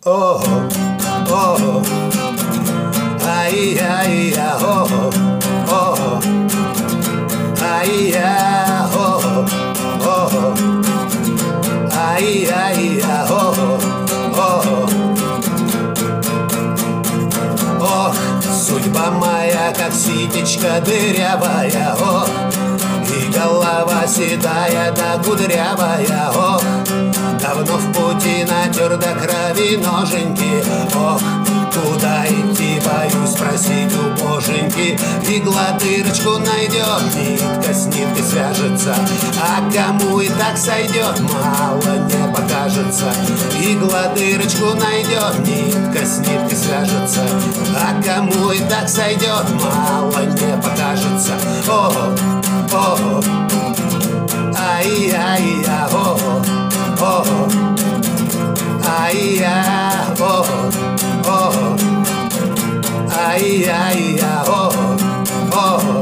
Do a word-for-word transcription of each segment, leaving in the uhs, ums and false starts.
о, о, ай-я-я, о, о, ай-я, о, о, ай-я-я, о, о. Ох, судьба моя, как ситечка дырявая, ох, и голова седая да кудрявая, ох, давно в пути натер до крови ноженьки, ох, куда идти, боюсь спросить у боженьки. Игла дырочку найдет, нитка с ниткой свяжется, а кому и так сойдет, мало не покажется. Игла дырочку найдет, нитка с ниткой свяжется, а кому и так сойдет, мало не покажется. О, о, ай-яй-я, о, о, ай-я, о, о, ай-яй-я, о, о.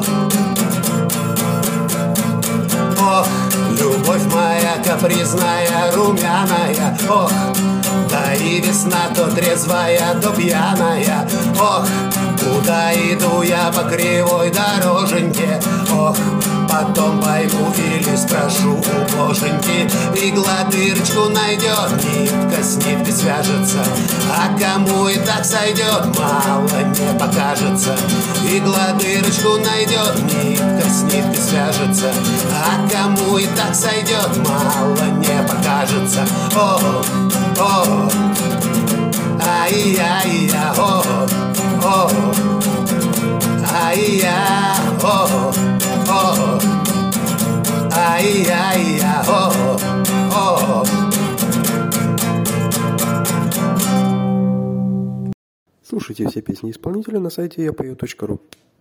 Ох, любовь моя капризная, румяная, ох, да и весна то трезвая, то пьяная, ох, куда иду я по кривой дороженьке, ох, потом пойму или спрошу у боженьки. Игла дырочку найдет, нитка с ниткой свяжется, а кому и так сойдет, мало не покажется. Игла дырочку найдет, нитка с ниткой свяжется, а кому и так сойдет, мало не покажется. О, о, ай-яй-я, о, о, ай-я, о, о, ай-яй-я, о, о. Слушайте все песни исполнителя на сайте я пою точка ру.